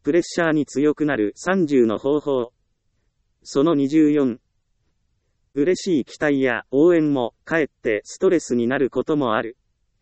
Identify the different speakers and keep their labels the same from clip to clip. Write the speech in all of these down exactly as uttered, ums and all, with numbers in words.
Speaker 1: プレッシャーに強くなるさんじゅうの方法。そのにじゅうよん。嬉しい期待や応援も、かえってストレスになることもある。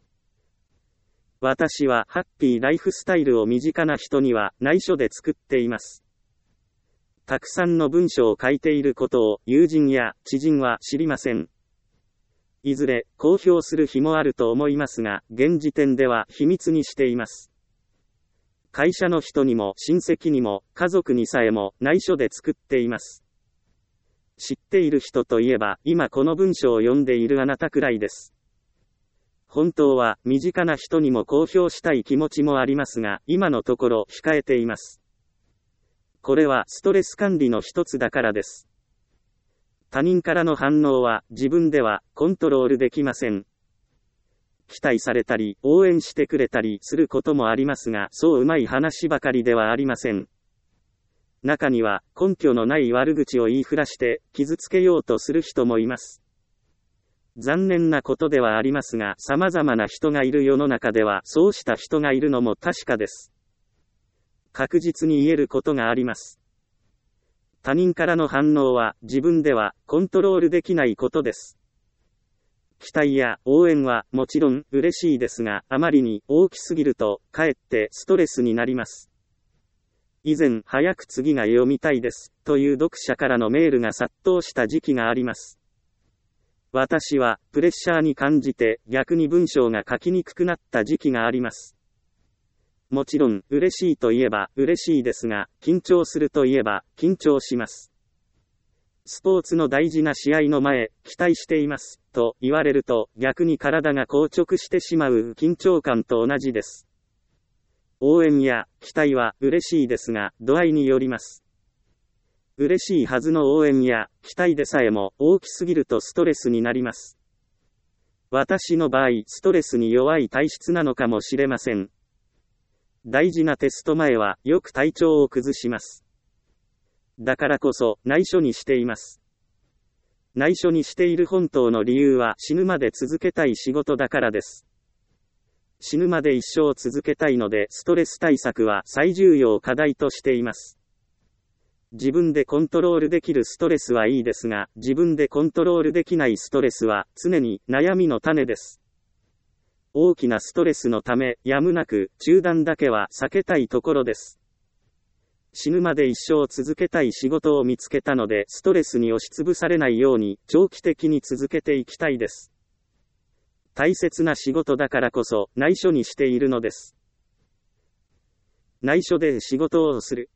Speaker 1: 私はハッピーライフスタイルを身近な人には内緒で作っています。たくさんの文章を書いていることを友人や知人は知りません。いずれ公表する日もあると思いますが、現時点では秘密にしています。会社の人にも親戚にも家族にさえも内緒で作っています。知っている人といえば今この文章を読んでいるあなたくらいです。本当は身近な人にも公表したい気持ちもありますが、今のところ控えています。これはストレス管理の一つだからです。他人からの反応は自分ではコントロールできません。期待されたり応援してくれたりすることもありますが、そううまい話ばかりではありません。中には根拠のない悪口を言いふらして傷つけようとする人もいます。残念なことではありますが、様々な人がいる世の中ではそうした人がいるのも確かです。確実に言えることがあります。他人からの反応は自分ではコントロールできないことです。期待や応援はもちろん嬉しいですが、あまりに大きすぎるとかえってストレスになります。以前、早く次が読みたいですという読者からのメールが殺到した時期があります。私はプレッシャーに感じて逆に文章が書きにくくなった時期があります。もちろん嬉しいといえば嬉しいですが、緊張するといえば緊張します。スポーツの大事な試合の前、期待していますと言われると逆に体が硬直してしまう緊張感と同じです。応援や期待は嬉しいですが、度合いによります。嬉しいはずの応援や期待でさえも大きすぎるとストレスになります。私の場合、ストレスに弱い体質なのかもしれません。大事なテスト前はよく体調を崩します。だからこそ内緒にしています。内緒にしている本当の理由は死ぬまで続けたい仕事だからです。死ぬまで一生続けたいので、ストレス対策は最重要課題としています。自分でコントロールできるストレスはいいですが、自分でコントロールできないストレスは常に悩みの種です。大きなストレスのため、やむなく中断だけは避けたいところです。死ぬまで一生続けたい仕事を見つけたので、ストレスに押しつぶされないように長期的に続けていきたいです。大切な仕事だからこそ内緒にしているのです。内緒で仕事をする。